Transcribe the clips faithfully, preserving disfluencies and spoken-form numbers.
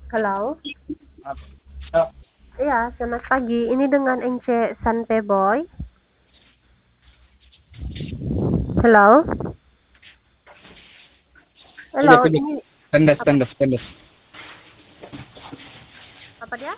Halo? Oh, Iya, selamat pagi. Ini dengan Ence Sanpe Boy. Halo? Halo, pilih, pilih. ini Tandas, apa, tandas, tandas. apa dia?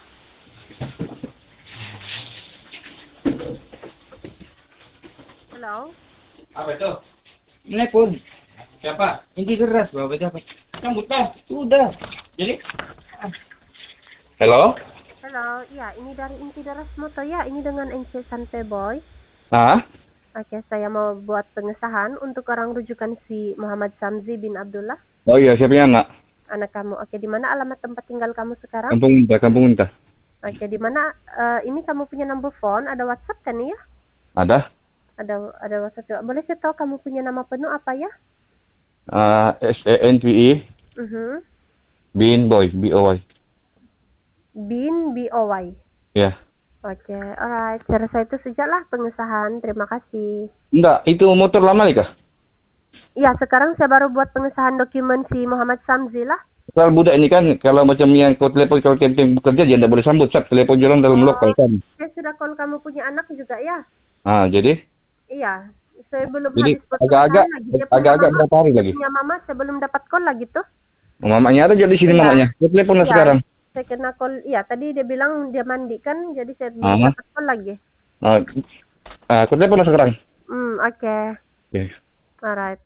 Halo? Apa itu? Ini pun. Siapa? Inti keras, bawa baju apa? Sambut dah. Sudah. Jadi. Halo? Halo, iya, ini dari Inti Deras Moto ya. Ini dengan Ence Sanpe Boy. Ah? Oke, saya mau buat pengesahan untuk orang rujukan si Muhammad Samzi bin Abdullah, Oh iya, siapanya anak? anak kamu. Oke, di mana alamat tempat tinggal kamu sekarang? Kampung Unta, Kampung Unta. Oke, di mana eh, ini kamu punya number phone, ada WhatsApp kan ya? Ada? Ada ada WhatsApp juga. Boleh saya tahu kamu punya nama penuh apa ya? Ah, S E N P I Mhm. Bin Boy, B O Y. Bin B O Y. Ya. Oke, alright. Saya rasa itu sajalah pengesahan. Terima kasih. Enggak, itu motor lama nih kah? Iya, sekarang saya baru buat pengesahan dokumen si Muhammad Samzi lah. Soal budak ini kan, kalau macam yang kau telepon, kalau camping bekerja, dia tidak boleh sambut. Sat, telepon jalan dalam lokal Oh, kan. saya sudah call kamu punya anak juga ya? Ah, jadi? Iya, saya belum Jadi habis buat agak-agak, pengesahan lagi. Dia punya agak-agak mama, berapa hari dia lagi? punya mama, saya belum dapat call lagi tuh. Oh, mamanya ada jadi sini Iya, mamanya. Dia teleponlah iya. sekarang. Saya kena call. Iya, tadi dia bilang dia mandi kan, jadi saya belum Ah, dapat call lagi. ah, ah, kau teleponlah sekarang. Hmm, oke. Oke. Alright.